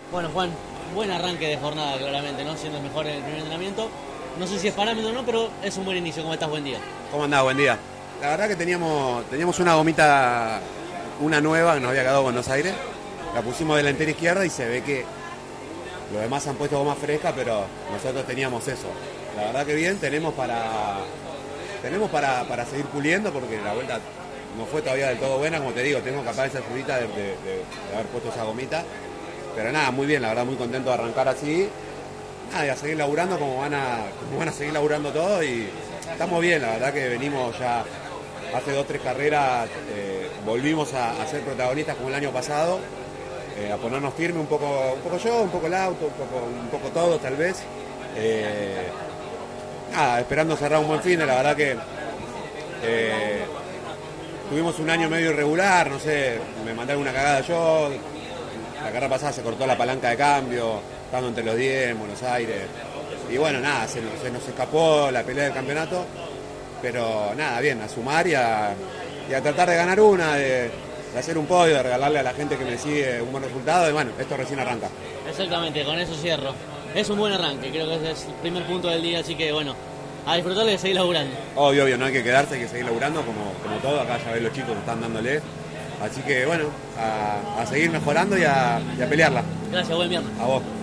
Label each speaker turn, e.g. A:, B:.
A: Bueno, Juan, buen arranque de jornada, claramente, ¿no? Siendo el mejor en el primer entrenamiento. No sé si es parámetro o no, pero es un buen inicio. ¿Cómo estás? Buen día.
B: ¿Cómo andás? Buen día. La verdad que teníamos una gomita, una nueva que nos había quedado en Buenos Aires. La pusimos delantera izquierda y se ve que los demás han puesto goma fresca, pero nosotros teníamos eso. La verdad que bien, tenemos para seguir puliendo porque la vuelta no fue todavía del todo buena, como te digo, tengo capaz esa ayudita de haber puesto esa gomita. Pero nada, muy bien, la verdad muy contento de arrancar así. Nada, y a seguir laburando como van a seguir laburando todos y estamos bien, la verdad que venimos ya hace 2 3 carreras, volvimos a ser protagonistas como el año pasado, a ponernos firme un poco yo, un poco el auto, un poco todos tal vez. Eh, Nada, esperando cerrar un buen fin, la verdad que tuvimos un año medio irregular, no sé, me mandaron una cagada yo, la carrera pasada se cortó la palanca de cambio, estando entre los 10 en Buenos Aires. Y bueno, nada, se nos escapó la pelea del campeonato. Pero nada, bien, a sumar y a tratar de ganar una, de hacer un podio, de regalarle a la gente que me sigue un buen resultado. Y bueno, esto recién arranca.
A: Exactamente, con eso cierro. Es un buen arranque, creo que ese es el primer punto del día, así que bueno, a disfrutarlo y a seguir laburando.
B: Obvio, obvio, no hay que quedarse, hay que seguir laburando como todo. Acá ya ves los chicos que están dándole. Así que bueno, a seguir mejorando y a pelearla.
A: Gracias, buen viernes.
B: A vos.